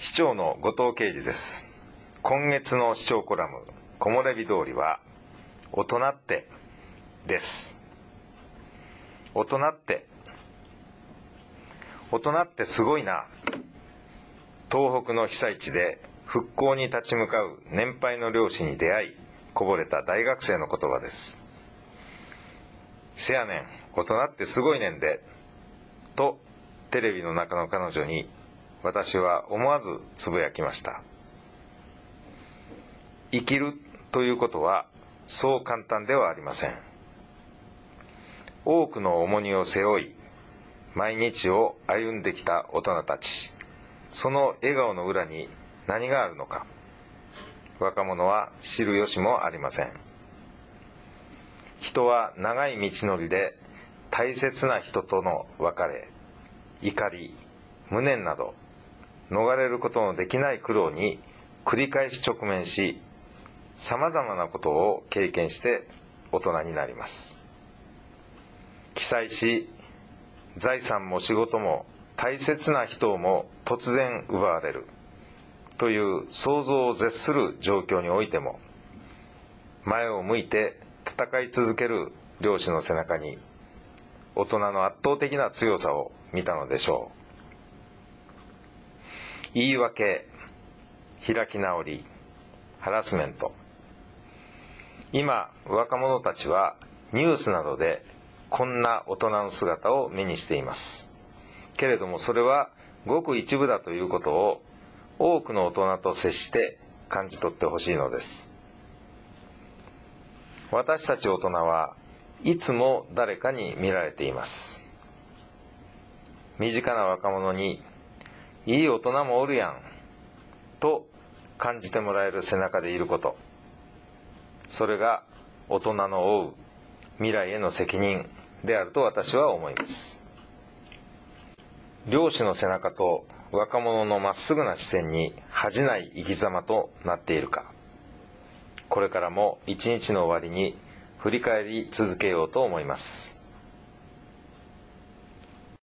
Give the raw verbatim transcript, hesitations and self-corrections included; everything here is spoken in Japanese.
市長の後藤啓二です。今月の市長コラム、木漏れ日通りは、大人ってです。大人って、大人ってすごいな。東北の被災地で復興に立ち向かう年配の漁師に出会い、こぼれた大学生の言葉です。せやねん、大人ってすごいねんで、とテレビの中の彼女に私は思わずつぶやきました。生きるということはそう簡単ではありません。多くの重荷を背負い、毎日を歩んできた大人たち、その笑顔の裏に何があるのか、若者は知る由もありません。人は長い道のりで大切な人との別れ、怒り、無念など、逃れることのできない苦労に繰り返し直面し、様々なことを経験して大人になります。被災し、財産も仕事も大切な人も突然奪われるという想像を絶する状況においても、前を向いて戦い続ける漁師の背中に大人の圧倒的な強さを見たのでしょう。言い訳、開き直り、ハラスメント。今、若者たちはニュースなどでこんな大人の姿を目にしています。けれどもそれはごく一部だということを多くの大人と接して感じ取ってほしいのです。私たち大人はいつも誰かに見られています。身近な若者にいい大人もおるやんと感じてもらえる背中でいること、それが大人の負う未来への責任であると私は思います。漁師の背中と若者のまっすぐな視線に恥じない生き様となっているか、これからも一日の終わりに振り返り続けようと思います。